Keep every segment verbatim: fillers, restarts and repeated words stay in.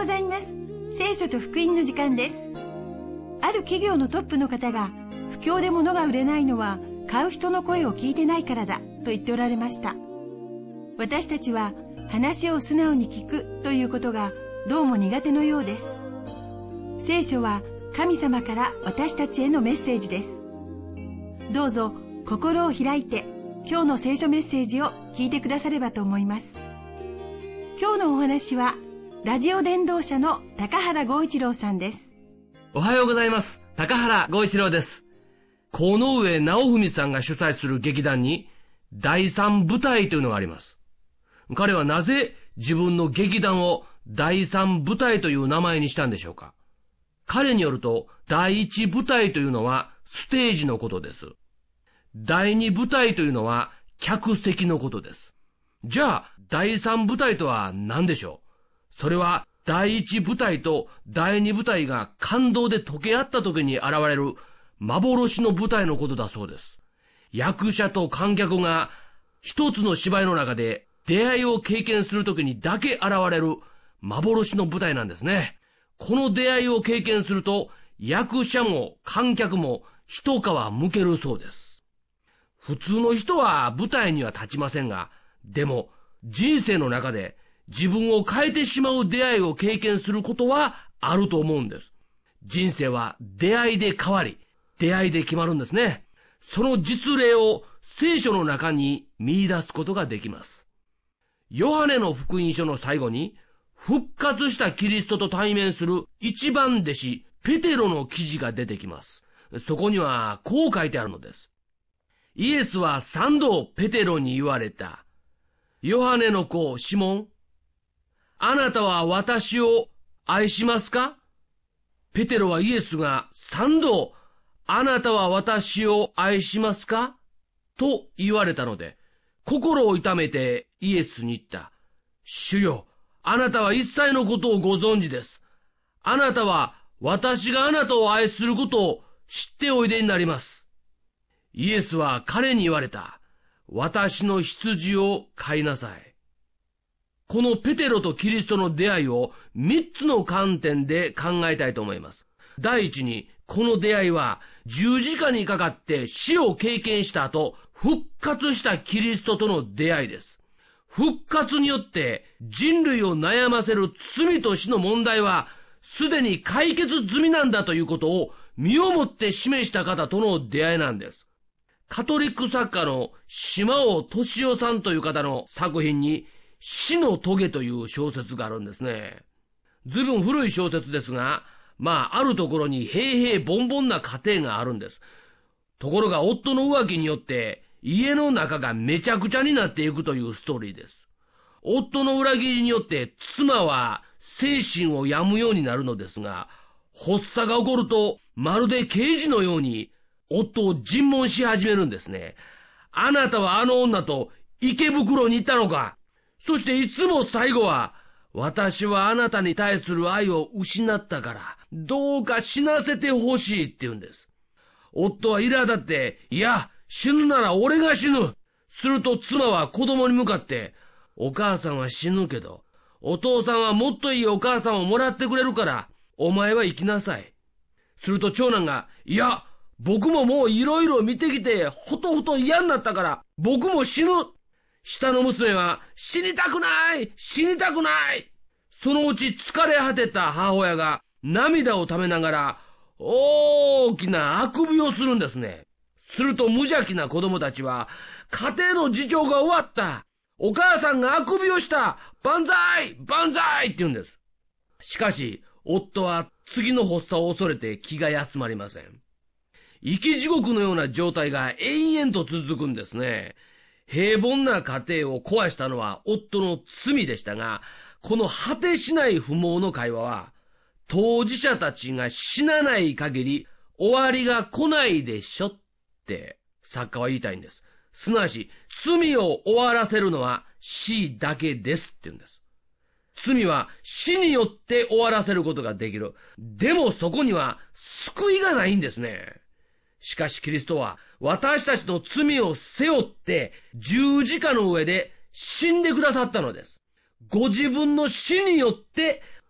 ございます。聖書と福音の時間です。ある企業のトップの方が、不況で物が売れないのは買う人の声を聞いてないからだと言っておられました。私たちは話を素直に聞くということがどうも苦手のようです。聖書は神様から私たちへのメッセージです。どうぞ心を開いて今日の聖書メッセージを聞いてくださればと思います。今日のお話はラジオ伝道者の高原剛一郎さんです。 おはようございます。高原剛一郎です。河上直文さんが主催する劇団に第三舞台というのがあります。彼はなぜ自分の劇団を第三舞台という名前にしたんでしょうか。彼によると第一舞台というのはステージのことです。第二舞台というのは客席のことです。じゃあ第三舞台とは何でしょう。それは第一舞台と第二舞台が感動で溶け合った時に現れる幻の舞台のことだそうです。役者と観客が一つの芝居の中で出会いを経験する時にだけ現れる幻の舞台なんですね。この出会いを経験すると役者も観客も一皮むけるそうです。普通の人は舞台には立ちませんが、でも人生の中で自分を変えてしまう出会いを経験することはあると思うんです。人生は出会いで変わり、出会いで決まるんですね。その実例を聖書の中に見出すことができます。ヨハネの福音書の最後に、復活したキリストと対面する一番弟子ペテロの記事が出てきます。そこにはこう書いてあるのです。イエスは三度ペテロに言われた。ヨハネの子シモン、あなたは私を愛しますか？ペテロはイエスが三度、あなたは私を愛しますか？と言われたので、心を痛めてイエスに言った。主よ、あなたは一切のことをご存知です。あなたは私があなたを愛することを知っておいでになります。イエスは彼に言われた。私の羊を飼いなさい。このペテロとキリストの出会いを三つの観点で考えたいと思います。第一に、この出会いは十字架にかかって死を経験した後、復活したキリストとの出会いです。復活によって人類を悩ませる罪と死の問題はすでに解決済みなんだということを身をもって示した方との出会いなんです。カトリック作家の島尾敏夫さんという方の作品に死の棘という小説があるんですね。ずいぶん古い小説ですが、まああるところに平々凡々な家庭があるんです。ところが夫の浮気によって家の中がめちゃくちゃになっていくというストーリーです。夫の裏切りによって妻は精神を病むようになるのですが、発作が起こるとまるで刑事のように夫を尋問し始めるんですね。あなたはあの女と池袋に行ったのか？そしていつも最後は、私はあなたに対する愛を失ったから、どうか死なせてほしいって言うんです。夫は苛立って、いや、死ぬなら俺が死ぬ。すると妻は子供に向かって、お母さんは死ぬけど、お父さんはもっといいお母さんをもらってくれるから、お前は生きなさい。すると長男が、いや、僕ももういろいろ見てきて、ほとほと嫌になったから、僕も死ぬ。下の娘は、死にたくない死にたくないそのうち疲れ果てた母親が涙をためながら、大きなあくびをするんですね。すると無邪気な子供たちは、家庭の事情が終わったお母さんがあくびをした万歳万歳って言うんです。しかし、夫は次の発作を恐れて気が休まりません。生き地獄のような状態が延々と続くんですね。平凡な家庭を壊したのは夫の罪でしたが、この果てしない不毛の会話は、当事者たちが死なない限り終わりが来ないでしょって作家は言いたいんです。すなわち、罪を終わらせるのは死だけですって言うんです。罪は死によって終わらせることができる。でもそこには救いがないんですね。しかしキリストは私たちの罪を背負って十字架の上で死んでくださったのです。ご自分の死によって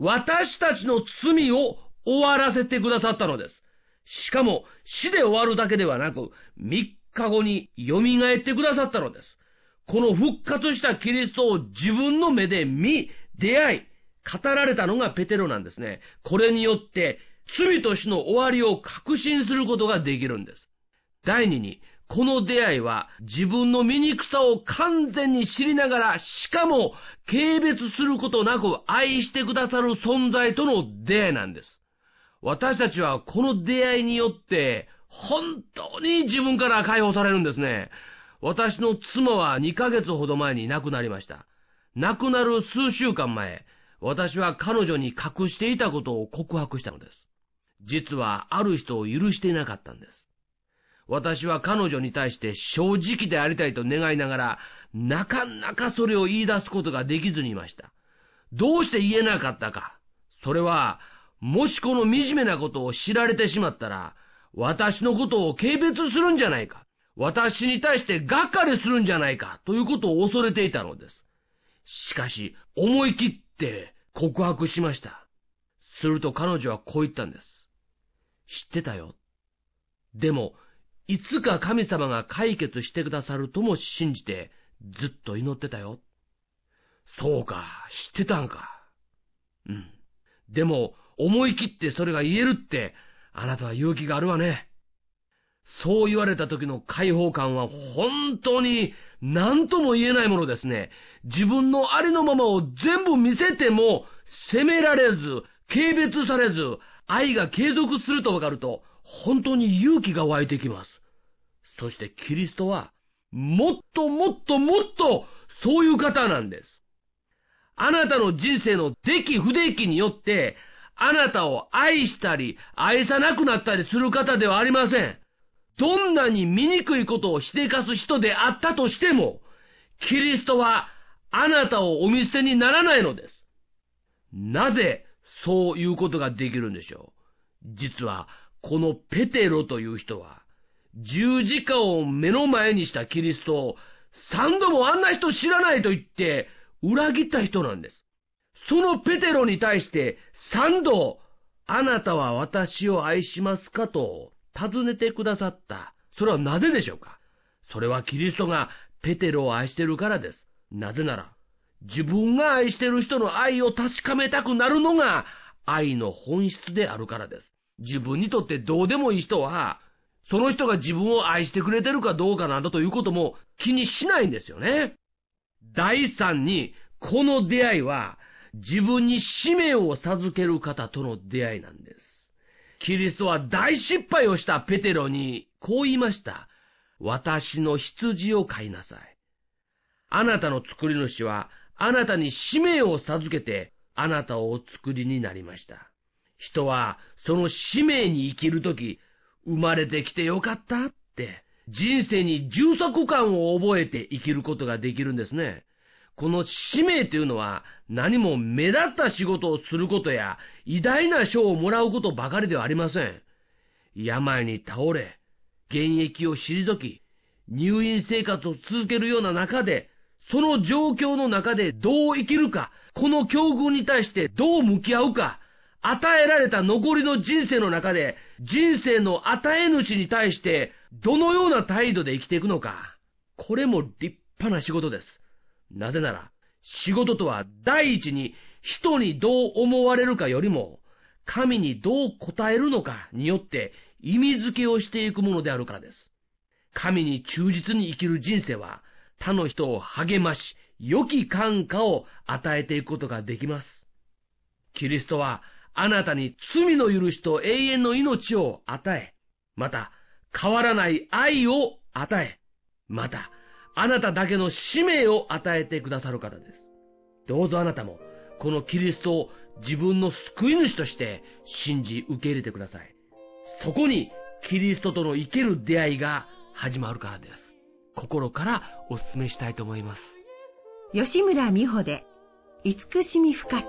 私たちの罪を終わらせてくださったのです。しかも死で終わるだけではなく、みっかごに蘇ってくださったのです。この復活したキリストを自分の目で見、出会い、語られたのがペテロなんですね。これによって罪と死の終わりを確信することができるんです。第二に、この出会いは自分の醜さを完全に知りながら、しかも軽蔑することなく愛してくださる存在との出会いなんです。私たちはこの出会いによって本当に自分から解放されるんですね。私の妻はにかげつほど前に亡くなりました。亡くなる数週間前、私は彼女に隠していたことを告白したのです。実はある人を許していなかったんです。私は彼女に対して正直でありたいと願いながら、なかなかそれを言い出すことができずにいました。どうして言えなかったか。それは、もしこの惨めなことを知られてしまったら、私のことを軽蔑するんじゃないか。私に対してがっかりするんじゃないかということを恐れていたのです。しかし、思い切って告白しました。すると彼女はこう言ったんです。知ってたよ。でも、いつか神様が解決してくださるとも信じてずっと祈ってたよ。そうか、知ってたんか。うん。でも、思い切ってそれが言えるって、あなたは勇気があるわね。そう言われた時の解放感は本当に何とも言えないものですね。自分のありのままを全部見せても責められず、軽蔑されず、愛が継続するとわかると本当に勇気が湧いてきます。そしてキリストはもっともっともっとそういう方なんです。あなたの人生の出来不出来によってあなたを愛したり愛さなくなったりする方ではありません。どんなに醜いことをしでかす人であったとしても、キリストはあなたをお見捨てにならないのです。なぜそういうことができるんでしょう。実はこのペテロという人は十字架を目の前にしたキリストを三度もあんな人知らないと言って裏切った人なんです。そのペテロに対して三度、あなたは私を愛しますかと尋ねてくださった。それはなぜでしょうか。それはキリストがペテロを愛しているからです。なぜなら、自分が愛している人の愛を確かめたくなるのが愛の本質であるからです。自分にとってどうでもいい人は、その人が自分を愛してくれてるかどうかなどということも気にしないんですよね。第三に、この出会いは自分に使命を授ける方との出会いなんです。キリストは大失敗をしたペテロにこう言いました。私の羊を飼いなさい。あなたの作り主はあなたに使命を授けてあなたをお作りになりました。人はその使命に生きるとき、生まれてきてよかったって人生に充足感を覚えて生きることができるんですね。この使命というのは何も目立った仕事をすることや偉大な賞をもらうことばかりではありません。病に倒れ、現役を退き、入院生活を続けるような中で、その状況の中でどう生きるか、この境遇に対してどう向き合うか、与えられた残りの人生の中で人生の与え主に対してどのような態度で生きていくのか、これも立派な仕事です。なぜなら、仕事とは第一に人にどう思われるかよりも、神にどう応えるのかによって意味付けをしていくものであるからです。神に忠実に生きる人生は、他の人を励まし、良き感化を与えていくことができます。キリストは、あなたに罪の許しと永遠の命を与え、また変わらない愛を与え、またあなただけの使命を与えてくださる方です。どうぞあなたもこのキリストを自分の救い主として信じ受け入れてください。そこにキリストとの生ける出会いが始まるからです。心からお勧めしたいと思います。 吉村美穂で慈しみ深き。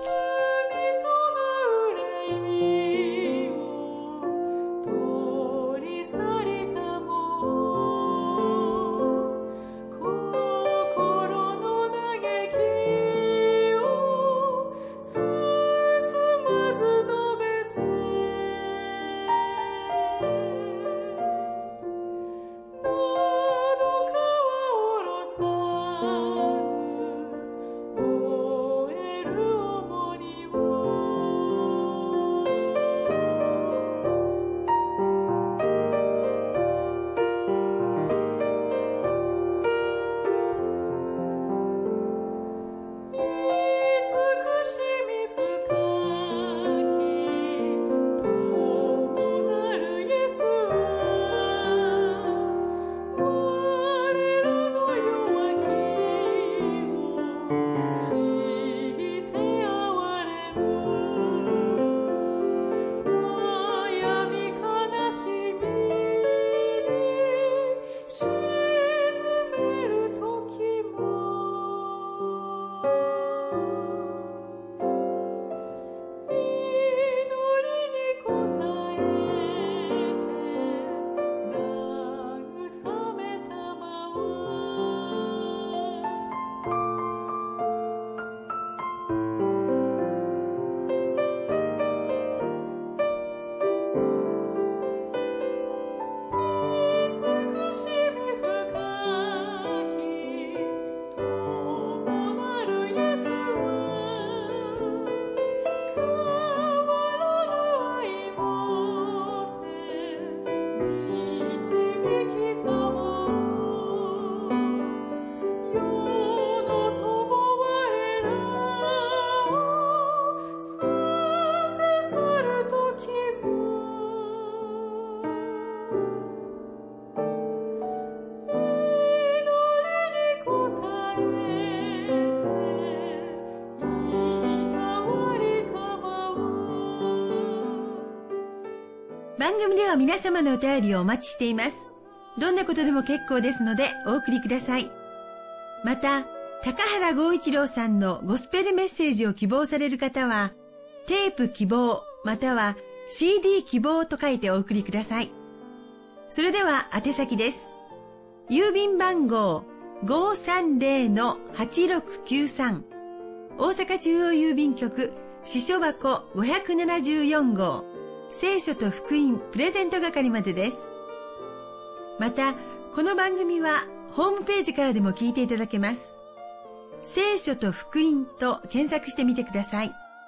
番組では皆様のお便りをお待ちしています。どんなことでも結構ですのでお送りください。また、高原剛一郎さんのゴスペルメッセージを希望される方は、テープ希望または シーディー 希望と書いてお送りください。それでは宛先です。郵便番号 ごーさんぜろのはちろくきゅうさん 大阪中央郵便局支所箱ごひゃくななじゅうよん号聖書と福音プレゼント係までです。また、この番組はホームページからでも聞いていただけます。聖書と福音と検索してみてください。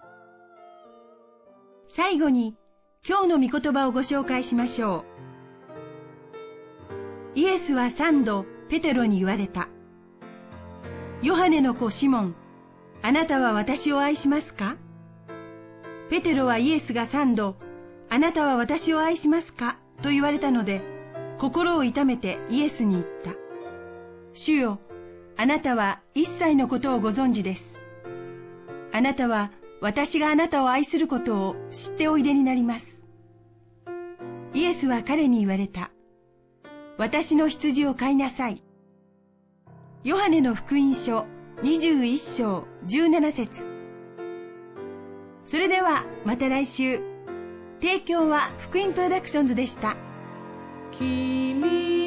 最後に、今日の御言葉をご紹介しましょう。イエスは三度ペテロに言われた。ヨハネの子シモン、あなたは私を愛しますか？ペテロはイエスが三度、あなたは私を愛しますかと言われたので、心を痛めてイエスに言った。主よ、あなたは一切のことをご存知です。あなたは私があなたを愛することを知っておいでになります。イエスは彼に言われた。私の羊を飼いなさい。ヨハネの福音書にじゅういっ章じゅうなな節。それではまた来週。提供は福音プロダクションズでした。君